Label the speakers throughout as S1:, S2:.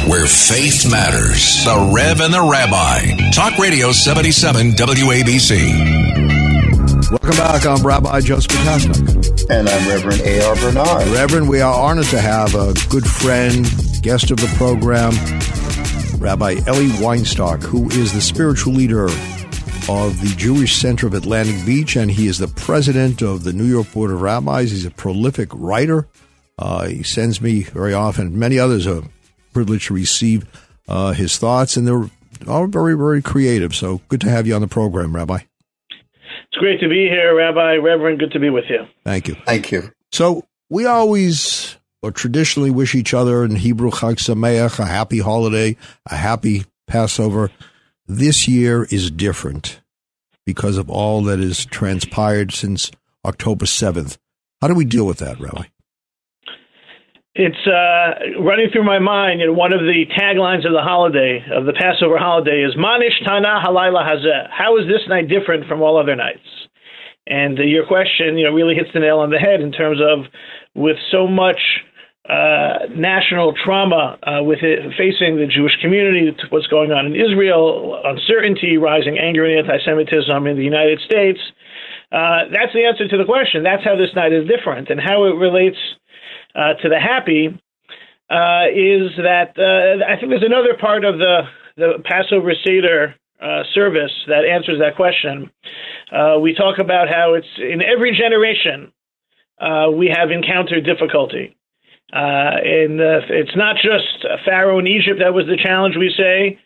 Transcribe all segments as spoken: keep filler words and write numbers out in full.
S1: where faith matters. The Rev and the Rabbi. Talk Radio seventy-seven W A B C.
S2: Welcome back. I'm Rabbi Joseph Potasnik.
S3: And I'm Reverend A R Bernard.
S2: Reverend, we are honored to have a good friend, guest of the program, Rabbi Eli Weinstock, who is the spiritual leader of the Jewish Center of Atlantic Beach, and he is the president of the New York Board of Rabbis. He's a prolific writer. Uh, he sends me very often. Many others are privileged to receive uh, his thoughts, and they're all very, very creative. So good to have you on the program, Rabbi.
S4: It's great to be here, Rabbi, Reverend. Good to be with you.
S2: Thank you.
S3: Thank you.
S2: So we always or traditionally wish each other in Hebrew Chag Sameach, a happy holiday, a happy Passover. This year is different because of all that has transpired since October seventh. How do we deal with that, Rabbi?
S4: It's uh, running through my mind, you know, one of the taglines of the holiday, of the Passover holiday, is Manish Tana Halayla Hazeh. How is this night different from all other nights? And uh, your question, you know, really hits the nail on the head in terms of, with so much uh, national trauma uh, with it facing the Jewish community, what's going on in Israel, uncertainty, rising anger and anti-Semitism in the United States. Uh, that's the answer to the question. That's how this night is different, and how it relates Uh, to the happy uh, is that uh, I think there's another part of the, the Passover Seder uh, service that answers that question. Uh, we talk about how it's in every generation uh, we have encountered difficulty. Uh, and uh, it's not just Pharaoh in Egypt that was the challenge, we say.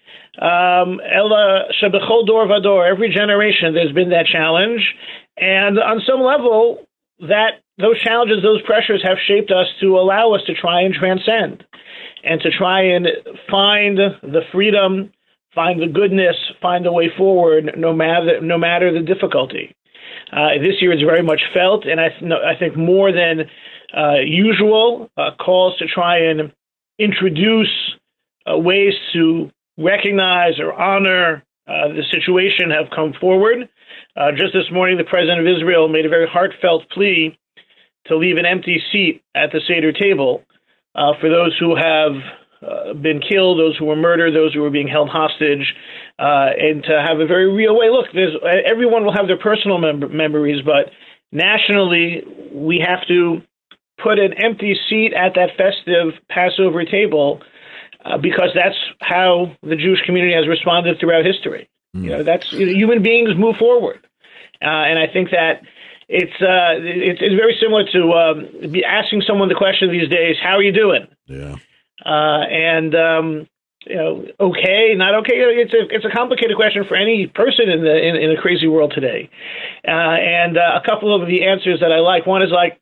S4: Um, Ella Shebechol Dor Vador, every generation there's been that challenge. And on some level, that those challenges, those pressures have shaped us to allow us to try and transcend and to try and find the freedom, find the goodness, find the way forward, no matter no matter the difficulty. Uh, this year it's very much felt, and I, th- I think more than uh, usual, uh, calls to try and introduce uh, ways to recognize or honor uh, the situation have come forward. Uh, just this morning, the president of Israel made a very heartfelt plea to leave an empty seat at the Seder table uh, for those who have uh, been killed, those who were murdered, those who were being held hostage, uh, and to have a very real way. Look, there's, everyone will have their personal mem- memories, but nationally, we have to put an empty seat at that festive Passover table uh, because that's how the Jewish community has responded throughout history. Mm. You know, that's you know, human beings move forward, uh, and I think that It's, uh, it's it's very similar to um, be asking someone the question these days, how are you doing?
S2: Yeah.
S4: Uh, and, um, you know, okay, not okay. It's a it's a complicated question for any person in the in, in a crazy world today. Uh, and uh, a couple of the answers that I like, one is like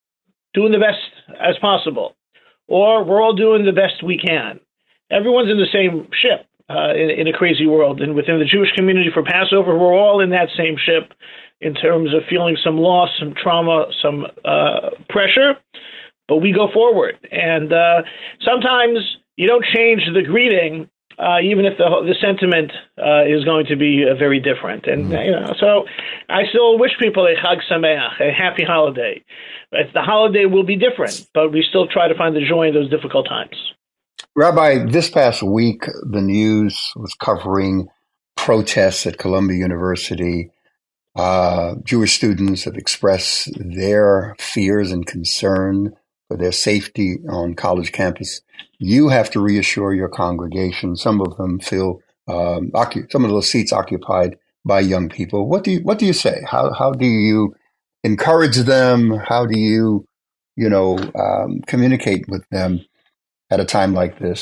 S4: doing the best as possible, or we're all doing the best we can. Everyone's in the same ship uh, in, in a crazy world. And within the Jewish community for Passover, we're all in that same ship, in terms of feeling some loss, some trauma, some uh, pressure, but we go forward. And uh, sometimes you don't change the greeting, uh, even if the the sentiment uh, is going to be uh, very different. And mm-hmm. you know, so I still wish people a Chag Sameach, a happy holiday. But the holiday will be different, but we still try to find the joy in those difficult times.
S3: Rabbi, this past week, the news was covering protests at Columbia University. Uh, Jewish students have expressed their fears and concern for their safety on college campus. You have to reassure your congregation. Some of them feel um, occup- some of those seats occupied by young people. What do you What do you say? How How do you encourage them? How do you, you know, um, communicate with them at a time like this?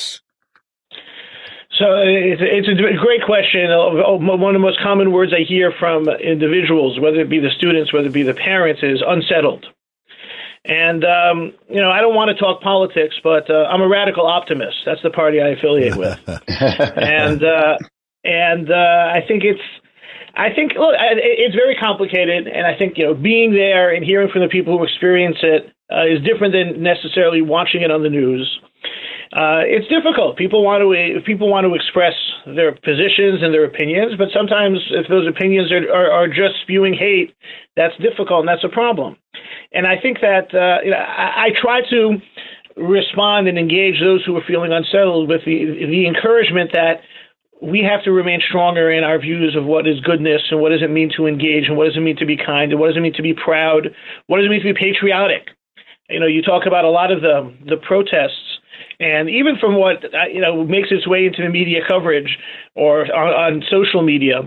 S4: So it's, it's a great question. One of the most common words I hear from individuals, whether it be the students, whether it be the parents, is unsettled. And, um, you know, I don't want to talk politics, but uh, I'm a radical optimist. That's the party I affiliate with. and uh, and uh, I think it's, I think, look, it's very complicated. And I think, you know, being there and hearing from the people who experience it uh, is different than necessarily watching it on the news. Uh, it's difficult. People want to people want to express their positions and their opinions, but sometimes if those opinions are, are, are just spewing hate, that's difficult and that's a problem. And I think that uh, you know, I, I try to respond and engage those who are feeling unsettled with the the encouragement that we have to remain stronger in our views of what is goodness and what does it mean to engage and what does it mean to be kind and what does it mean to be proud, what does it mean to be patriotic. You know, you talk about a lot of the the protests, and even from what you know makes its way into the media coverage or on, on social media,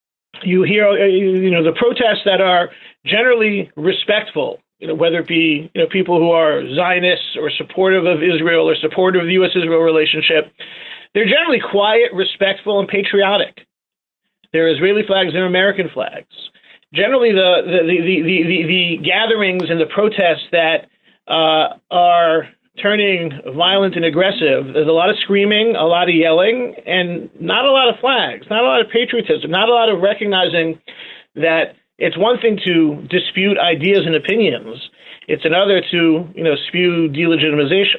S4: you hear you know the protests that are generally respectful. You know, whether it be you know people who are Zionists or supportive of Israel or supportive of the U S Israel relationship, they're generally quiet, respectful, and patriotic. There are Israeli flags, there are American flags. Generally, the the the the, the, the gatherings and the protests that uh, are turning violent and aggressive, there's a lot of screaming, a lot of yelling, and not a lot of flags, not a lot of patriotism, not a lot of recognizing that it's one thing to dispute ideas and opinions. It's another to, you know, spew delegitimization.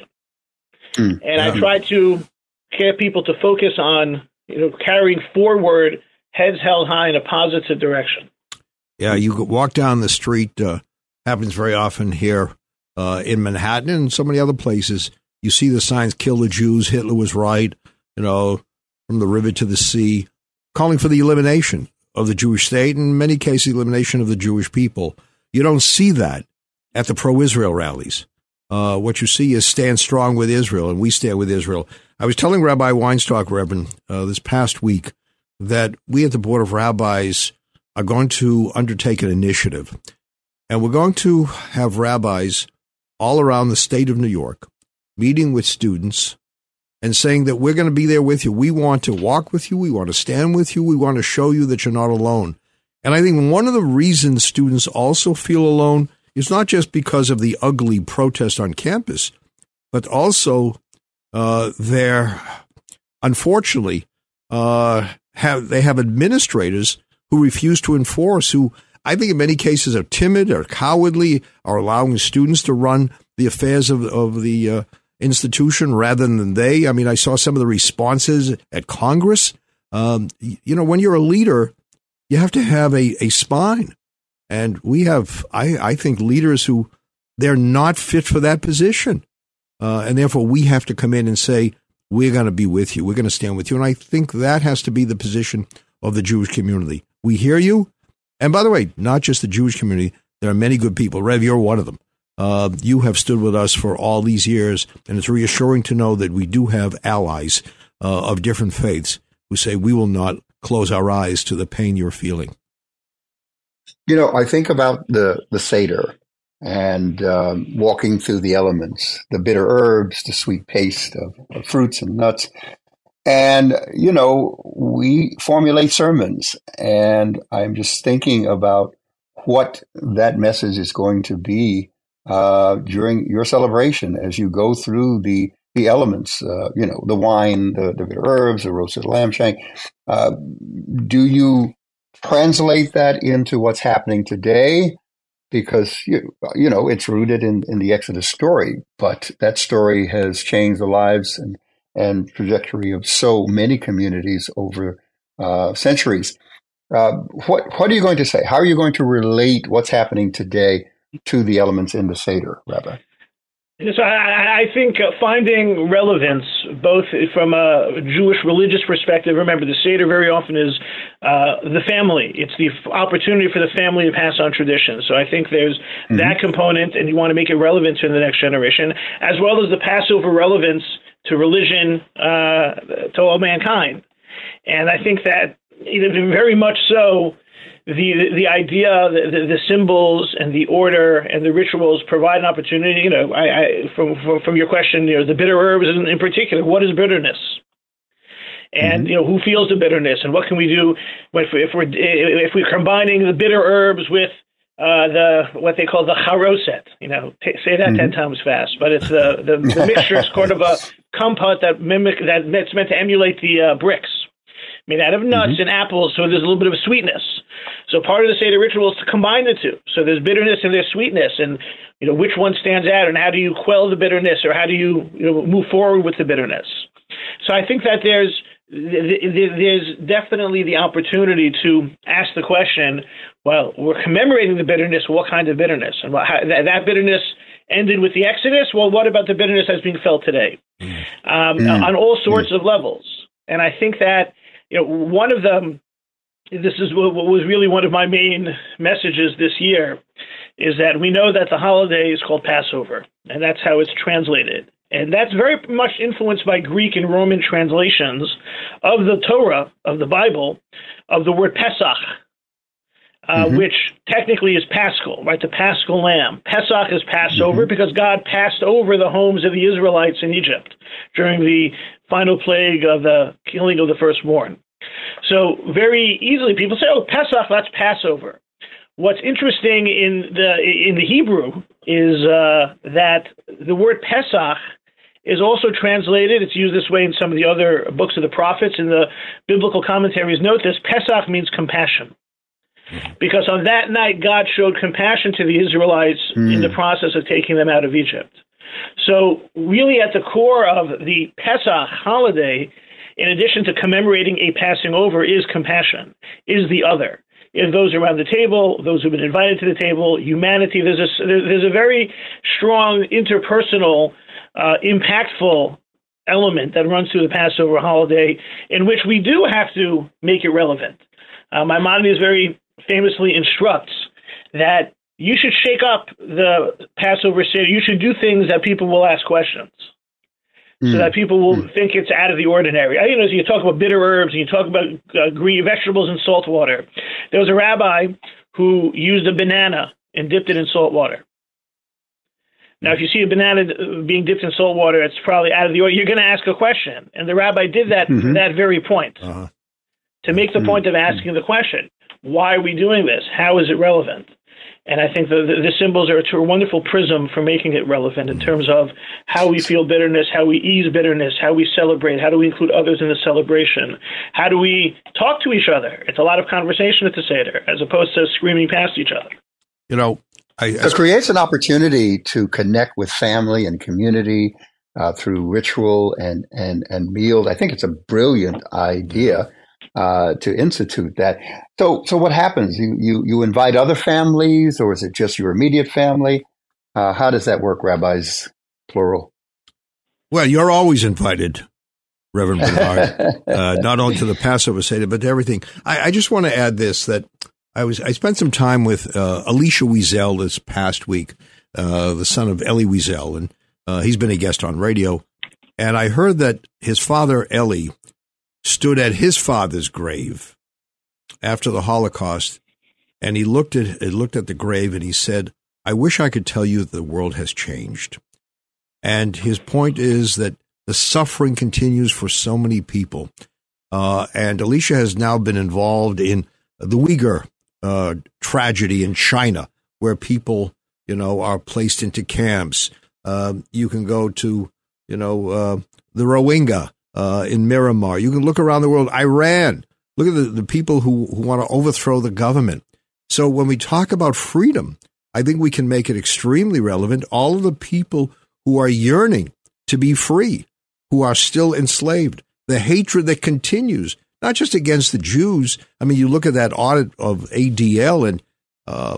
S4: Mm, and yeah. I try to get people to focus on, you know, carrying forward heads held high in a positive direction.
S2: Yeah, you walk down the street, uh, happens very often here uh, in Manhattan and so many other places. You see the signs, kill the Jews, Hitler was right, you know, from the river to the sea, calling for the elimination of the Jewish state, and in many cases, elimination of the Jewish people. You don't see that at the pro-Israel rallies. Uh, what you see is stand strong with Israel, and we stand with Israel. I was telling Rabbi Weinstock, Reverend, uh, this past week that we at the Board of Rabbis are going to undertake an initiative, and we're going to have rabbis all around the state of New York meeting with students and saying that we're going to be there with you. We want to walk with you. We want to stand with you. We want to show you that you're not alone. And I think one of the reasons students also feel alone is not just because of the ugly protest on campus, but also uh, they're, unfortunately, uh, have they have administrators who refuse to enforce, who I think in many cases are timid or cowardly, are allowing students to run the affairs of, of the uh, institution rather than they. I mean, I saw some of the responses at Congress. Um, you know, when you're a leader, you have to have a, a spine. And we have, I, I think, leaders who they're not fit for that position. Uh, and therefore, we have to come in and say, we're going to be with you. We're going to stand with you. And I think that has to be the position of the Jewish community. We hear you. And by the way, not just the Jewish community. There are many good people. Rev, you're one of them. Uh, you have stood with us for all these years, and it's reassuring to know that we do have allies uh, of different faiths who say we will not close our eyes to the pain you're feeling.
S3: You know, I think about the, the Seder and um, walking through the elements, the bitter herbs, the sweet paste of, of fruits and nuts. And, you know, we formulate sermons, and I'm just thinking about what that message is going to be uh, during your celebration as you go through the, the elements, uh, you know, the wine, the, the bitter herbs, the roasted lamb shank. Uh, do you translate that into what's happening today? Because, you, you know, it's rooted in, in the Exodus story, but that story has changed the lives and, and trajectory of so many communities over uh, centuries. Uh, what what are you going to say? How are you going to relate what's happening today to the elements in the Seder, Rabbi?
S4: So I, I think finding relevance, both from a Jewish religious perspective. Remember, the Seder very often is uh, the family. It's the opportunity for the family to pass on tradition. So I think there's mm-hmm. that component, and you want to make it relevant to the next generation, as well as the Passover relevance to religion, uh, to all mankind. And I think that even very much so, the the idea, the, the symbols and the order and the rituals provide an opportunity. You know, I, I from, from from your question, you know, the bitter herbs in, in particular. What is bitterness? And mm-hmm. you know, who feels the bitterness, and what can we do if, we, if we're if we're combining the bitter herbs with uh, the what they call the charoset? You know, t- say that mm-hmm. ten times fast. But it's the the, the mixture is sort of a compote that mimic that that's meant to emulate the uh, bricks, made out of nuts mm-hmm. and apples. So there's a little bit of a sweetness. So part of the Seder ritual is to combine the two. So there's bitterness and there's sweetness, and you know which one stands out, and how do you quell the bitterness, or how do you, you know, move forward with the bitterness? So I think that there's there's definitely the opportunity to ask the question. Well, we're commemorating the bitterness. What kind of bitterness? And how, that, that bitterness ended with the Exodus. Well, what about the bitterness that's being felt today um, mm. on all sorts mm. of levels? And I think that, you know, one of them, this is what was really one of my main messages this year, is that we know that the holiday is called Passover, and that's how it's translated. And that's very much influenced by Greek and Roman translations of the Torah, of the Bible, of the word Pesach, uh, mm-hmm. which technically is Paschal, right? The Paschal lamb. Pesach is Passover mm-hmm. because God passed over the homes of the Israelites in Egypt during the final plague of the killing of the firstborn. So very easily people say, oh, Pesach, that's Passover. What's interesting in the in the Hebrew is uh, that the word Pesach is also translated. It's used this way in some of the other books of the prophets, and the biblical commentaries note this. Pesach means compassion, because on that night God showed compassion to the Israelites mm. in the process of taking them out of Egypt. So really at the core of the Pesach holiday, in addition to commemorating a passing over, is compassion, is the other. Is those around the table, those who've been invited to the table, humanity. There's a, there's a very strong interpersonal, uh, impactful element that runs through the Passover holiday, in which we do have to make it relevant. Uh, Maimonides very famously instructs that you should shake up the Passover Seder. You should do things that people will ask questions, so mm. that people will mm. think it's out of the ordinary. You know, you talk about bitter herbs, and you talk about uh, green vegetables in salt water. There was a rabbi who used a banana and dipped it in salt water. Now, if you see a banana being dipped in salt water, it's probably out of the ordinary. You're going to ask a question, and the rabbi did that mm-hmm. for that very point, uh-huh. to make the mm-hmm. point of asking the question: why are we doing this? How is it relevant? And I think the, the, the symbols are a wonderful prism for making it relevant in terms of how we feel bitterness, how we ease bitterness, how we celebrate, how do we include others in the celebration, how do we talk to each other. It's a lot of conversation at the Seder, as opposed to screaming past each other.
S2: You know, I, I,
S3: it creates an opportunity to connect with family and community uh, through ritual and, and, and meals. I think it's a brilliant idea. Uh, to institute that. So, so what happens? You, you, you invite other families, or is it just your immediate family? Uh, how does that work, rabbis, plural?
S2: Well, you're always invited, Reverend Bernard, uh, not only to the Passover Seder, but to everything. I, I just want to add this, that I was, I spent some time with, uh, Elisha Wiesel this past week, uh, the son of Eli Wiesel, and, uh, he's been a guest on radio. And I heard that his father, Eli, stood at his father's grave after the Holocaust, and he looked at he looked at the grave and he said, I wish I could tell you that the world has changed. And his point is that the suffering continues for so many people. Uh, and Elisha has now been involved in the Uyghur uh, tragedy in China, where people, you know, are placed into camps. Uh, you can go to, you know, uh, the Rohingya, Uh, in Myanmar. You can look around the world. Iran. Look at the, the people who, who want to overthrow the government. So when we talk about freedom, I think we can make it extremely relevant. All of the people who are yearning to be free, who are still enslaved, the hatred that continues, not just against the Jews. I mean, you look at that audit of A D L, and uh,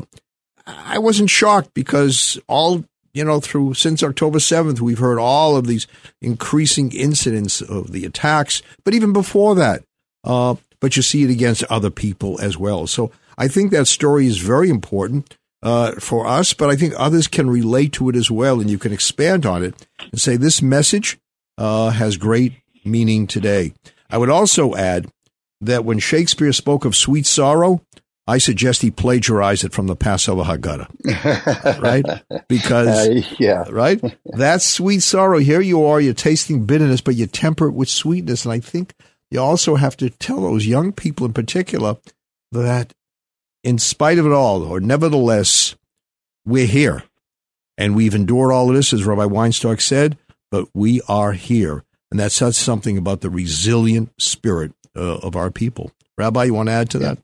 S2: I wasn't shocked because all You know, through since October seventh, we've heard all of these increasing incidents of the attacks, but even before that, uh, but you see it against other people as well. So I think that story is very important uh, for us, but I think others can relate to it as well, and you can expand on it and say this message uh, has great meaning today. I would also add that when Shakespeare spoke of sweet sorrow, I suggest he plagiarized it from the Passover Haggadah, right? Because, uh, yeah, right? That's sweet sorrow. Here you are, you're tasting bitterness, but you temper it with sweetness. And I think you also have to tell those young people in particular that in spite of it all, or nevertheless, we're here. And we've endured all of this, as Rabbi Weinstock said, but we are here. And that says something about the resilient spirit uh, of our people. Rabbi, you want to add to that?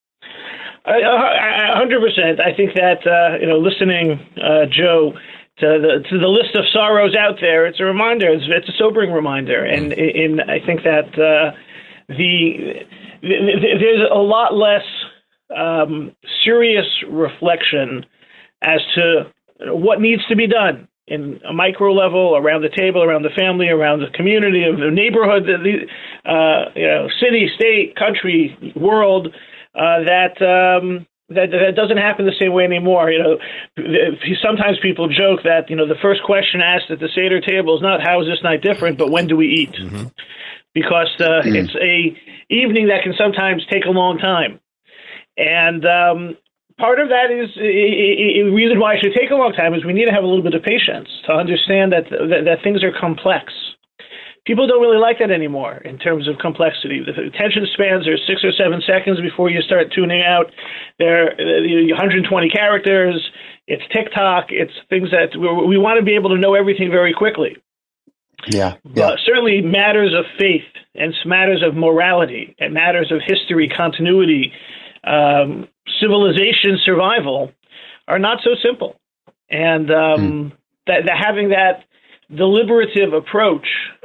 S4: A hundred percent. I think that uh, you know, listening, uh, Joe, to the to the list of sorrows out there, it's a reminder. It's, it's a sobering reminder, and in I think that uh, the, the there's a lot less um, serious reflection as to what needs to be done in a micro level, around the table, around the family, around the community, of the neighborhood, the, the uh, you know, city, state, country, world, uh, that, um, that that doesn't happen the same way anymore. You know, sometimes people joke that, you know, the first question asked at the Seder table is not how is this night different, but when do we eat? Mm-hmm. Because uh, mm-hmm. it's a evening that can sometimes take a long time. And um, part of that is the reason why it should take a long time is we need to have a little bit of patience to understand that, that that things are complex. People don't really like that anymore in terms of complexity. The attention spans are six or seven seconds before you start tuning out. They're one hundred twenty characters. It's TikTok. It's things that we want to be able to know everything very quickly.
S3: Yeah, yeah.
S4: But certainly matters of faith and matters of morality and matters of history, continuity, um, civilization, survival are not so simple. And um, mm. that, that having that deliberative approach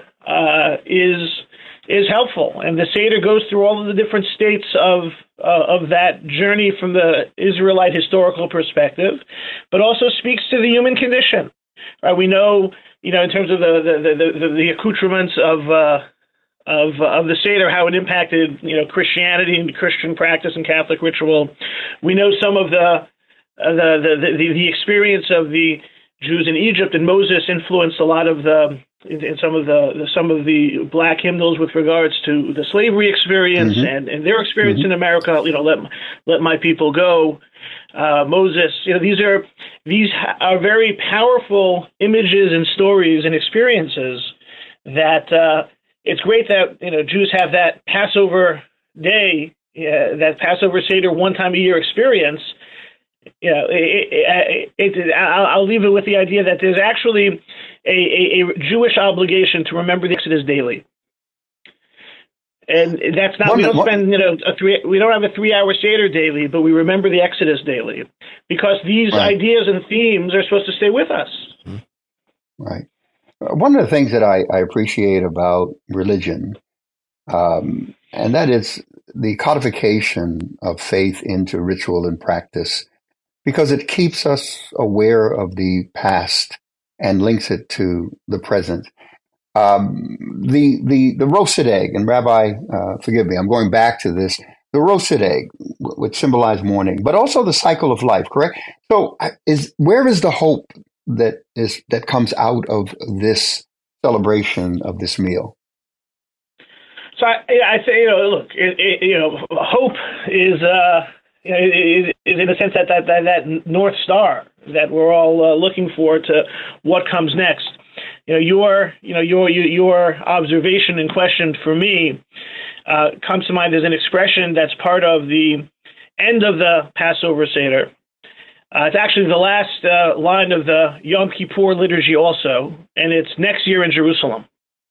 S4: uh, is is helpful. And the Seder goes through all of the different states of uh, of that journey from the Israelite historical perspective, but also speaks to the human condition. Right? We know, you know, in terms of the the the, the, the accoutrements of uh, of of the Seder, how it impacted, you know, Christianity and Christian practice and Catholic ritual. We know some of the uh, the, the the the experience of the Jews in Egypt, and Moses influenced a lot of the in, in some of the, the some of the black hymnals with regards to the slavery experience mm-hmm. and, and their experience mm-hmm. in America. You know, let let my people go. Uh, Moses. You know, these are these are very powerful images and stories and experiences that uh, it's great that, you know, Jews have that Passover day, uh, that Passover Seder one time a year experience. You know, it, it, it, it, I'll, I'll leave it with the idea that there's actually a, a, a Jewish obligation to remember the Exodus daily, and that's not. One, we don't one, spend, you know, a three. We don't have a three-hour Seder daily, but we remember the Exodus daily because these right. ideas and themes are supposed to stay with us.
S3: Right. One of the things that I, I appreciate about religion, um, and that is the codification of faith into ritual and practice, because it keeps us aware of the past and links it to the present. Um, the the the roasted egg, and Rabbi, uh, forgive me, I'm going back to this. The roasted egg, which symbolizes mourning, but also the cycle of life. Correct. So, is where is the hope that is that comes out of this celebration of this meal?
S4: So I, I say, you know, look, it, it, you know, hope is. Uh, You know, it, it, in a sense that, that that that North Star that we're all uh, looking for to what comes next. You know, your you know your your observation and question for me uh, comes to mind as an expression that's part of the end of the Passover Seder. Uh, it's actually the last uh, line of the Yom Kippur liturgy also, and it's next year in Jerusalem.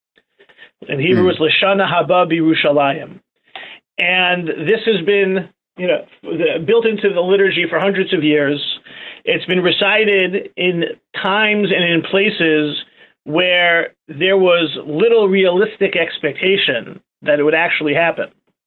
S4: In Hebrew, mm. it's Lashana Haba B'Yerushalayim, and this has been, you know, the, built into the liturgy for hundreds of years. It's been recited in times and in places where there was little realistic expectation that it would actually happen.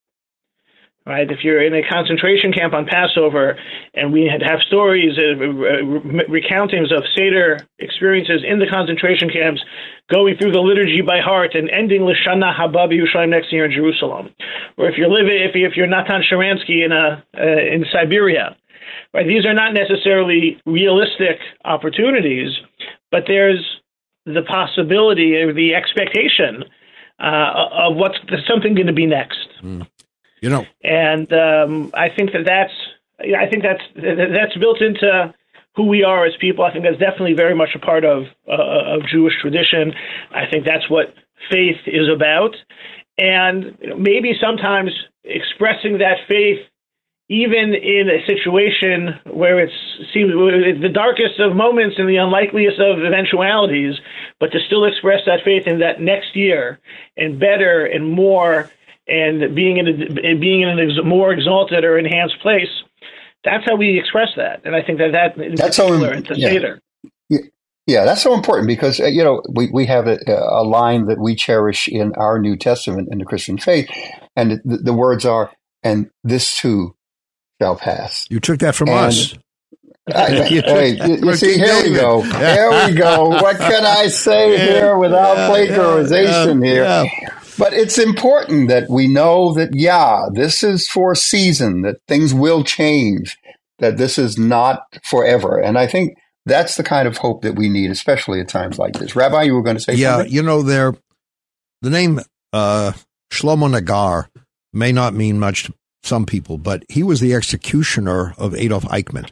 S4: Right? If you're in a concentration camp on Passover, and we had have stories, uh, recountings of Seder experiences in the concentration camps, going through the liturgy by heart and ending L'Shana Haba B'Yerushalayim next year in Jerusalem, or if you're living, if, you, if you're Natan Sharansky in a uh, in Siberia, right? These are not necessarily realistic opportunities, but there's the possibility or the expectation uh, of what's something going to be next.
S2: Mm. You know,
S4: and um, I think that that's I think that's that's built into who we are as people. I think that's definitely very much a part of uh, of Jewish tradition. I think that's what faith is about, and you know, maybe sometimes expressing that faith, even in a situation where it's seems the darkest of moments and the unlikeliest of eventualities, but to still express that faith in that next year and better and more. And being in a, being in a more exalted or enhanced place, that's how we express that. And I think that that in
S3: that's
S4: particular,
S3: so,
S4: to
S3: yeah.
S4: Seder.
S3: Yeah. yeah, that's so important because, uh, you know, we, we have a, a line that we cherish in our New Testament in the Christian faith, and the, the words are, and this too shall pass.
S2: You took that from
S3: and,
S2: us.
S3: Hey, you, you see, here we go. Here we go. What can I say here without yeah, plagiarization yeah, here? Yeah. But it's important that we know that, yeah, this is for a season, that things will change, that this is not forever. And I think that's the kind of hope that we need, especially at times like this. Rabbi, you were going to say
S2: yeah,
S3: something?
S2: Yeah, you know, there, the name uh, Shlomo Nagar may not mean much to some people, but he was the executioner of Adolf Eichmann.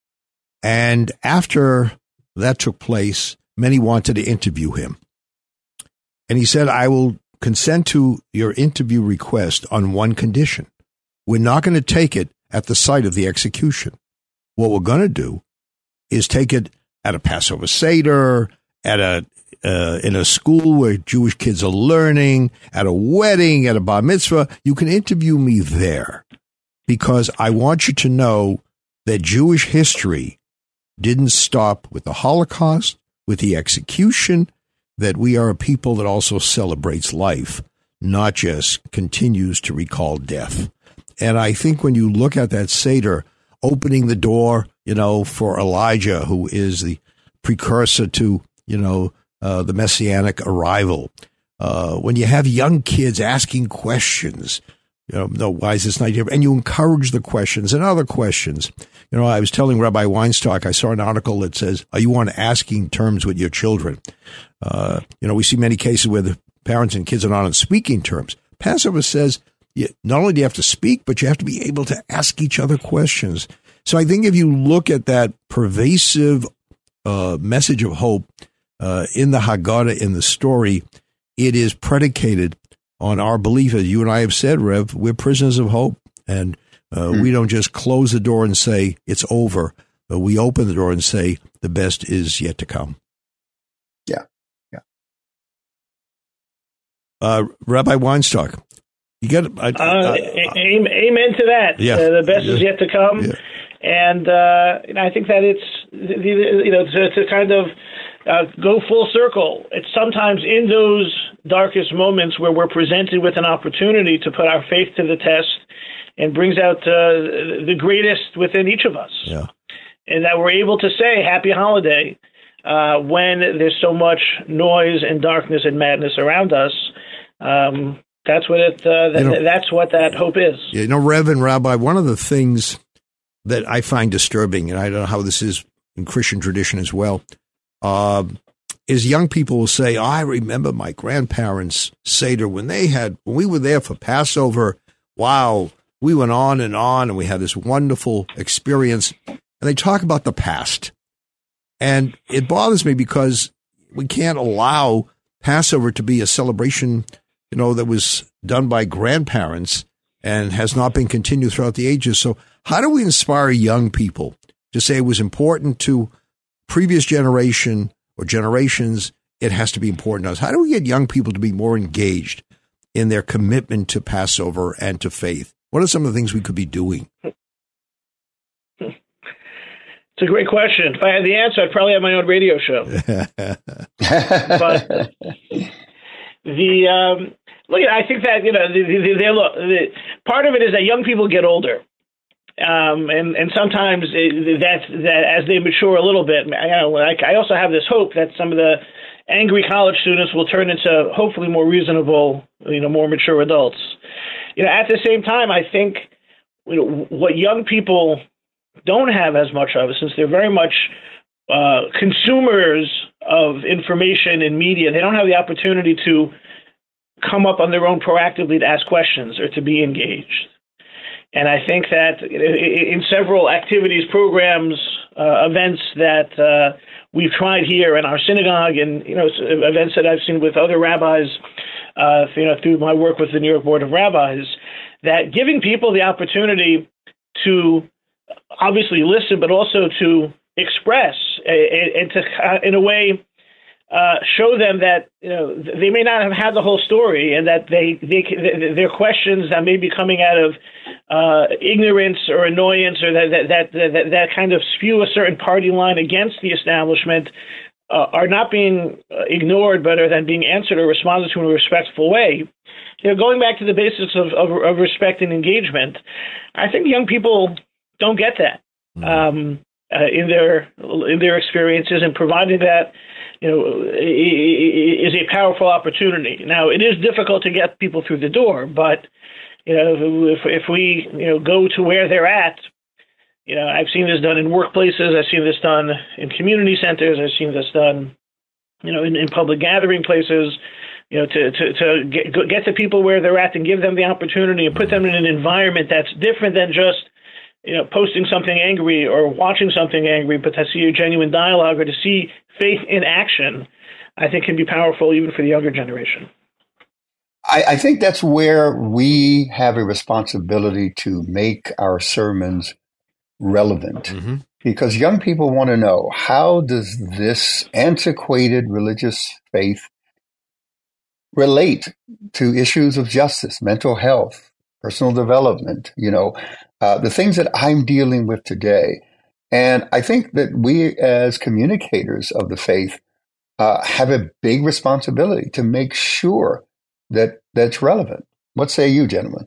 S2: And after that took place, many wanted to interview him. And he said, I will consent to your interview request on one condition. We're not going to take it at the site of the execution. What we're going to do is take it at a Passover Seder, at a uh, in a school where Jewish kids are learning, at a wedding, at a bar mitzvah. You can interview me there because I want you to know that Jewish history didn't stop with the Holocaust, with the execution, that we are a people that also celebrates life, not just continues to recall death. And I think when you look at that Seder, opening the door, you know, for Elijah, who is the precursor to, you know, uh, the messianic arrival, uh, when you have young kids asking questions, you know, no, why is this not here? And you encourage the questions and other questions. You know, I was telling Rabbi Weinstock, I saw an article that says, are you on asking terms with your children? Uh, you know, we see many cases where the parents and kids are not on speaking terms. Passover says, you, not only do you have to speak, but you have to be able to ask each other questions. So I think if you look at that pervasive uh, message of hope uh, in the Haggadah, in the story, it is predicated on our belief, as you and I have said, Rev, we're prisoners of hope. And uh, mm. we don't just close the door and say it's over, but we open the door and say the best is yet to come.
S3: Yeah, yeah.
S2: Uh, Rabbi Weinstock, you got I,
S4: uh, uh, amen to that.
S2: Yeah,
S4: uh, the best
S2: yeah,
S4: is yet to come,
S2: yeah.
S4: and uh, and I think that it's you know to, to kind of uh, go full circle. It's sometimes in those darkest moments where we're presented with an opportunity to put our faith to the test, and brings out uh, the greatest within each of us,
S2: yeah.
S4: and that we're able to say Happy Holiday uh, when there's so much noise and darkness and madness around us. Um, That's what it. Uh, th- you know, that's what that hope is.
S2: You know, Rev and Rabbi, one of the things that I find disturbing, and I don't know how this is in Christian tradition as well, uh, is young people will say, oh, "I remember my grandparents' Seder when they had when we were there for Passover. Wow, we went on and on, and we had this wonderful experience." And they talk about the past, and it bothers me because we can't allow Passover to be a celebration, you know, that was done by grandparents and has not been continued throughout the ages. So how do we inspire young people to say it was important to previous generation or generations? It has to be important to us. How do we get young people to be more engaged in their commitment to Passover and to faith? What are some of the things we could be doing?
S4: It's a great question. If I had the answer, I'd probably have my own radio show. But the um, look, I think that you know, the, the, the, look, the, part of it is that young people get older, um, and and sometimes it, that that as they mature a little bit, I, you know, I, I also have this hope that some of the angry college students will turn into hopefully more reasonable, you know, more mature adults. You know, at the same time, I think you know, what young people don't have as much of, since they're very much uh, consumers of information and media, they don't have the opportunity to come up on their own proactively to ask questions or to be engaged. And I think that in several activities, programs, uh, events that uh, we've tried here in our synagogue, and you know, events that I've seen with other rabbis, uh, you know, through my work with the New York Board of Rabbis, that giving people the opportunity to obviously listen, but also to express and to, in a way, uh, show them that you know they may not have had the whole story, and that they, they their questions that may be coming out of uh, ignorance or annoyance, or that that, that that that kind of spew a certain party line against the establishment, uh, are not being ignored, but are then being answered or responded to in a respectful way. You know, going back to the basics of, of, of respect and engagement, I think young people don't get that. Um, uh, in their in their experiences, and providing that, you know, is a powerful opportunity. Now, it is difficult to get people through the door, but you know, if if we you know go to where they're at, you know, I've seen this done in workplaces, I've seen this done in community centers, I've seen this done, you know, in, in public gathering places. You know, to to to get get the people where they're at and give them the opportunity and put them in an environment that's different than just, you know, posting something angry or watching something angry, but to see a genuine dialogue or to see faith in action, I think can be powerful even for the younger generation.
S3: I, I think that's where we have a responsibility to make our sermons relevant, mm-hmm. because young people want to know, how does this antiquated religious faith relate to issues of justice, mental health, personal development, you know, uh, the things that I'm dealing with today. And I think that we as communicators of the faith uh, have a big responsibility to make sure that that's relevant. What say you, gentlemen?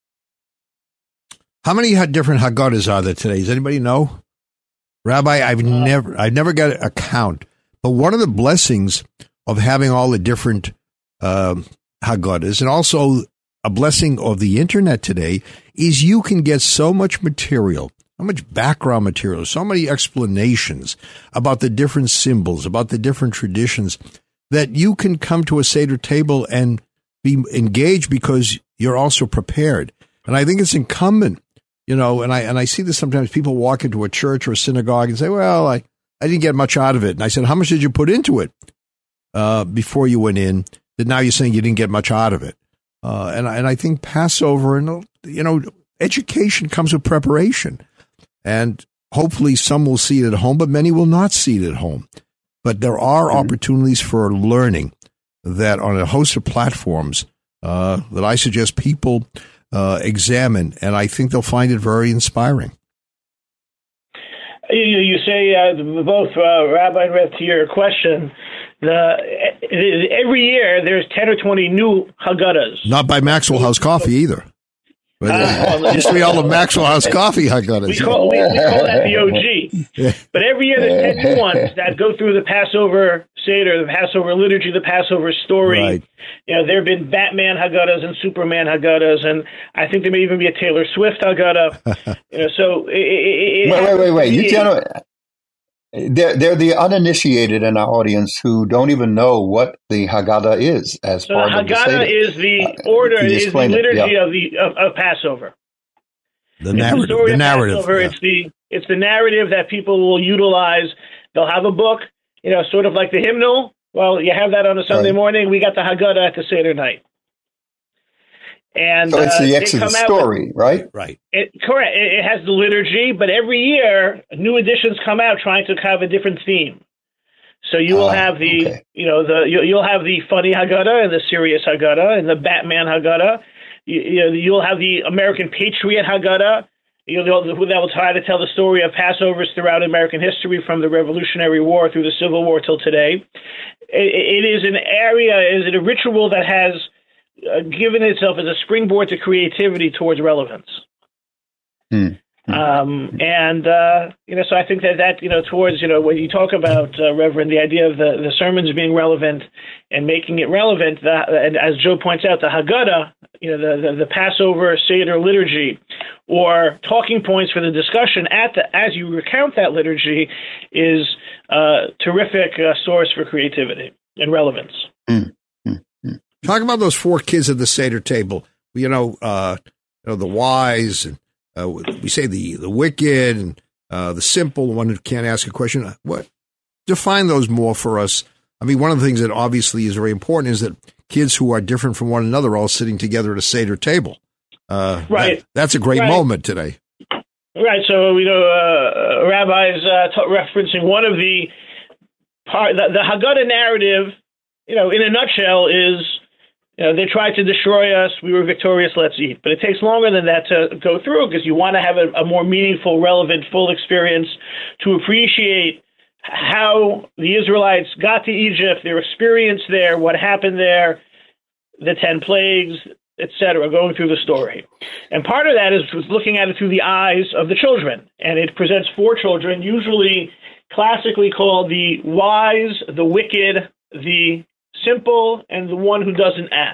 S2: How many different Haggadahs are there today? Does anybody know? Rabbi, I've never, I've never got a count. But one of the blessings of having all the different um, Haggadahs, and also a blessing of the internet today, is you can get so much material, so much background material, so many explanations about the different symbols, about the different traditions, that you can come to a Seder table and be engaged because you're also prepared. And I think it's incumbent, you know, and I and I see this sometimes. People walk into a church or a synagogue and say, well, I, I didn't get much out of it. And I said, how much did you put into it uh, before you went in? That now you're saying you didn't get much out of it. Uh, and, and I think Passover, and you know, education comes with preparation. And hopefully some will see it at home, but many will not see it at home. But there are mm-hmm. opportunities for learning that on a host of platforms uh, that I suggest people uh, examine, and I think they'll find it very inspiring.
S4: You, you say, uh, both uh, Rabbi and Rev, to your question, the, every year there's ten or twenty new Haggadahs.
S2: Not by Maxwell House Coffee either. But, uh, uh, used to be all the Maxwell House Coffee Haggadahs.
S4: We call, we, we call that the O G. Yeah. But every year there's ten new ones that go through the Passover Seder, the Passover liturgy, the Passover story.
S2: Right.
S4: You know, there have been Batman Haggadahs and Superman Haggadahs, and I think there may even be a Taylor Swift Haggadah. You know, so it, it, it
S3: wait, wait, wait, wait. You gentlemen, they're, they're the uninitiated in our audience who don't even know what the Haggadah is as
S4: so
S3: part
S4: the
S3: of the
S4: Haggadah
S3: Seder.
S4: is the order,
S3: uh,
S4: is the liturgy
S3: yeah.
S4: of the of, of Passover.
S2: The narrative.
S4: The, story
S2: the
S4: of
S2: narrative.
S4: Passover,
S2: Yeah.
S4: It's the it's the narrative that people will utilize. They'll have a book, you know, sort of like the hymnal. Well, you have that on a Sunday right. morning. We got the Haggadah at the Seder night. And
S3: so it's
S4: uh,
S3: the Exodus story,
S4: with,
S3: right?
S2: Right.
S4: It, correct. It, it has the liturgy, but every year new editions come out trying to have a different theme. So you will uh, have the, okay. you know, the you, you'll have the funny Haggadah and the serious Haggadah and the Batman Haggadah. You, you know, you'll have the American Patriot Haggadah. You'll, that will try to tell the story of Passovers throughout American history, from the Revolutionary War through the Civil War till today. It, it is an area, is it a ritual that has uh, given itself as a springboard to creativity towards relevance.
S3: Hmm.
S4: Um, and, uh, you know, so I think that that, you know, towards, you know, when you talk about, uh, Reverend, the idea of the, the sermons being relevant and making it relevant, the, and as Joe points out, the Haggadah, you know, the, the, the Passover Seder liturgy, or talking points for the discussion at the, as you recount that liturgy, is a terrific uh, source for creativity and relevance.
S2: Mm-hmm. Talk about those four kids at the Seder table, you know, uh, you know, the wise, and Uh, we say the, the wicked and uh, the simple, the one who can't ask a question. What define those more for us? I mean, one of the things that obviously is very important is that kids who are different from one another are all sitting together at a Seder table. Uh,
S4: right.
S2: That, that's a great
S4: right.
S2: moment today.
S4: Right. So, you know, uh, rabbis uh, t- referencing one of the part, the, the Haggadah narrative, you know, in a nutshell is, you know, they tried to destroy us. We were victorious. Let's eat. But it takes longer than that to go through, because you want to have a, a more meaningful, relevant, full experience to appreciate how the Israelites got to Egypt, their experience there, what happened there, the ten plagues, et cetera, going through the story. And part of that is looking at it through the eyes of the children. And it presents four children, usually classically called the wise, the wicked, the simple, and the one who doesn't ask.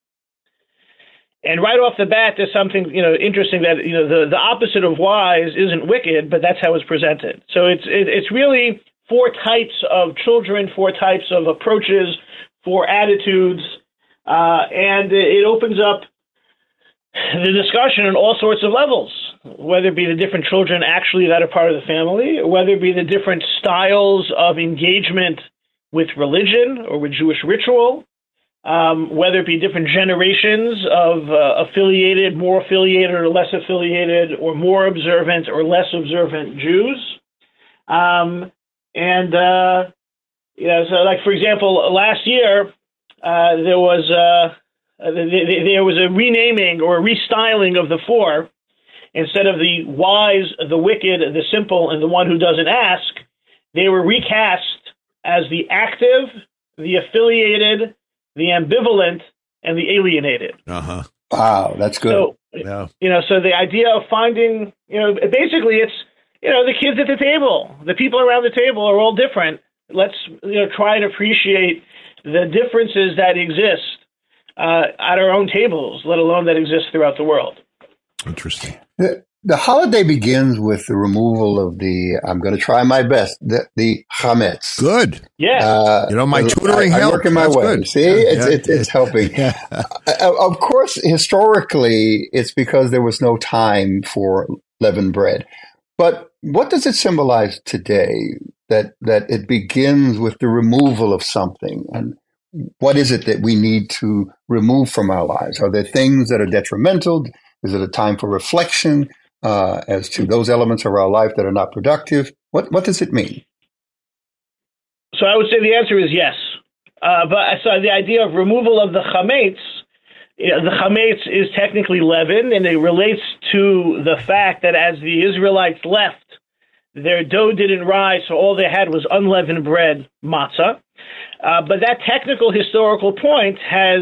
S4: And right off the bat, there's something, you know, interesting that, you know, the, the opposite of wise isn't wicked, but that's how it's presented. So it's it, it's really four types of children, four types of approaches, four attitudes, uh, and it opens up the discussion on all sorts of levels, whether it be the different children actually that are part of the family, or whether it be the different styles of engagement with religion or with Jewish ritual, um, whether it be different generations of uh, affiliated, more affiliated or less affiliated, or more observant or less observant Jews. Um, and, uh, you know, so like, for example, last year, uh, there was uh, there was a renaming or a restyling of the four. Instead of the wise, the wicked, the simple, and the one who doesn't ask, they were recast as the active, the affiliated, the ambivalent, and the alienated.
S2: Uh-huh.
S3: Wow, that's good.
S4: So,
S2: Yeah.
S4: you know, so the idea of finding, you know, basically it's, you know, the kids at the table, the people around the table are all different. Let's, you know, try and appreciate the differences that exist uh, at our own tables, let alone that exist throughout the world.
S2: Interesting.
S3: The, the holiday begins with the removal of the, I'm going to try my best, the, the chametz.
S2: Good.
S4: Yeah.
S3: Uh,
S2: You know, my tutoring
S3: I, I'm
S2: helped.
S3: working my
S2: That's
S3: way.
S2: good.
S3: See,
S2: Yeah,
S3: it's,
S2: yeah.
S3: it's, it's helping.
S2: Yeah.
S3: Uh, of course, historically, it's because there was no time for leavened bread. But what does it symbolize today that, that it begins with the removal of something? And what is it that we need to remove from our lives? Are there things that are detrimental? Is it a time for reflection uh, as to those elements of our life that are not productive? What what does it mean?
S4: So I would say the answer is yes. Uh, but so the idea of removal of the chametz, you know, the chametz is technically leaven, and it relates to the fact that as the Israelites left, their dough didn't rise, so all they had was unleavened bread, matzah. Uh, but that technical historical point has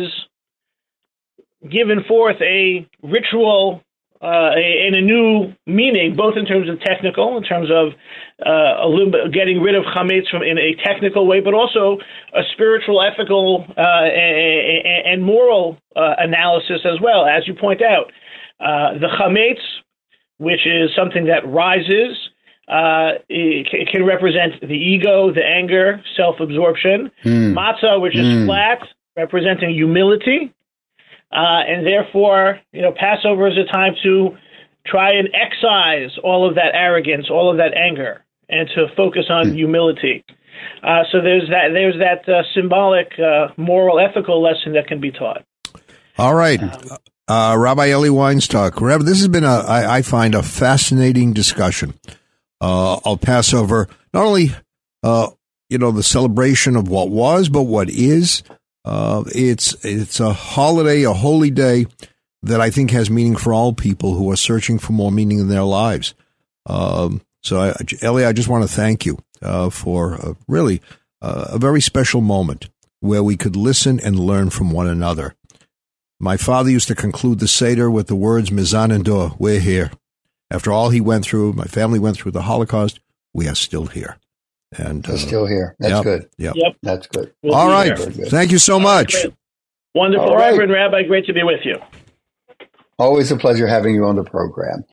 S4: given forth a ritual uh, and a new meaning, both in terms of technical, in terms of uh, a little bit getting rid of chametz from in a technical way, but also a spiritual, ethical, uh, and, and moral uh, analysis as well. As you point out, uh, the chametz, which is something that rises, uh, it can represent the ego, the anger, self-absorption. Mm. Matzah, which is mm. flat, representing humility. Uh, and therefore, you know, Passover is a time to try and excise all of that arrogance, all of that anger, and to focus on mm. humility. Uh, so there's that there's that uh, symbolic, uh, moral, ethical lesson that can be taught.
S2: All right. Uh, Rabbi Eli Weinstock, Rabbi, this has been, a, I, I find, a fascinating discussion uh, of Passover. Not only, uh, you know, the celebration of what was, but what is. Uh, it's it's a holiday, a holy day that I think has meaning for all people who are searching for more meaning in their lives. Um, so, I, Eli, I just want to thank you uh, for uh, really uh, a very special moment where we could listen and learn from one another. My father used to conclude the Seder with the words, Mizan and Dor, we're here. After all he went through, my family went through the Holocaust, we are still here. And
S3: We're
S2: uh,
S3: still here. That's
S2: yep,
S3: good.
S2: Yep.
S4: Yep.
S3: That's good.
S4: We'll
S2: all right.
S3: Good.
S2: Thank you so much.
S4: Right, Wonderful.
S3: All right.
S4: Reverend Rabbi, great to be with you.
S3: Always a pleasure having you on the program.